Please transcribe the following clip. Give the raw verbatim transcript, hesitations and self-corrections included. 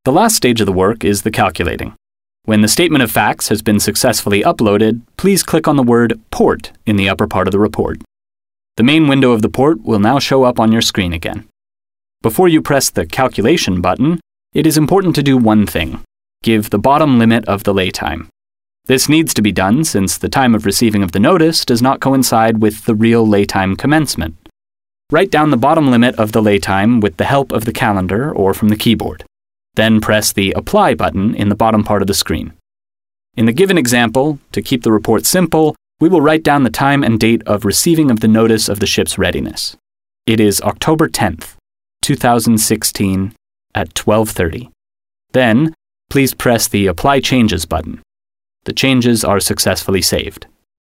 The last stage of the work is the calculating. When the statement of facts has been successfully uploaded, please click on the word Port in the upper part of the report. The main window of the port will now show up on your screen again. Before you press the Calculation button, it is important to do one thing: give the bottom limit of the lay time. This needs to be done since the time of receiving of the notice does not coincide with the real lay time commencement. Write down the bottom limit of the lay time with the help of the calendar or from the keyboard. Then press the Apply button in the bottom part of the screen. In the given example, to keep the report simple, we will write down the time and date of receiving of the notice of the ship's readiness. It is October tenth, two thousand sixteen at twelve thirty. Then, please press the Apply Changes button. The changes are successfully saved.